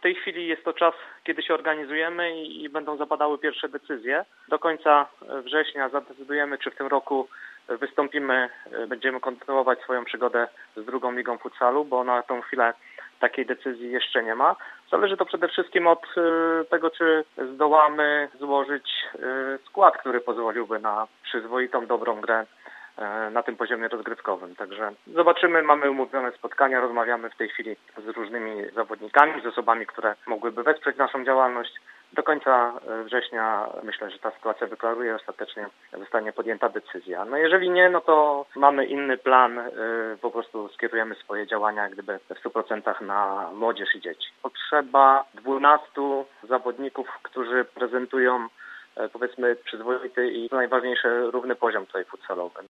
tej chwili jest to czas, kiedy się organizujemy i będą zapadały pierwsze decyzje. Do końca września zadecydujemy, czy w tym roku wystąpimy, będziemy kontynuować swoją przygodę z drugą ligą futsalu, bo na tą chwilę takiej decyzji jeszcze nie ma. Zależy to przede wszystkim od tego, czy zdołamy złożyć skład, który pozwoliłby na przyzwoitą, dobrą grę na tym poziomie rozgrywkowym. Także zobaczymy, mamy umówione spotkania, rozmawiamy w tej chwili z różnymi zawodnikami, z osobami, które mogłyby wesprzeć naszą działalność. Do końca września myślę, że ta sytuacja wyklaruje, ostatecznie zostanie podjęta decyzja. No jeżeli nie, no to mamy inny plan, po prostu skierujemy swoje działania jak gdyby w 100% na młodzież i dzieci. Potrzeba 12 zawodników, którzy prezentują powiedzmy przyzwoity i co najważniejsze równy poziom tutaj futsalowy.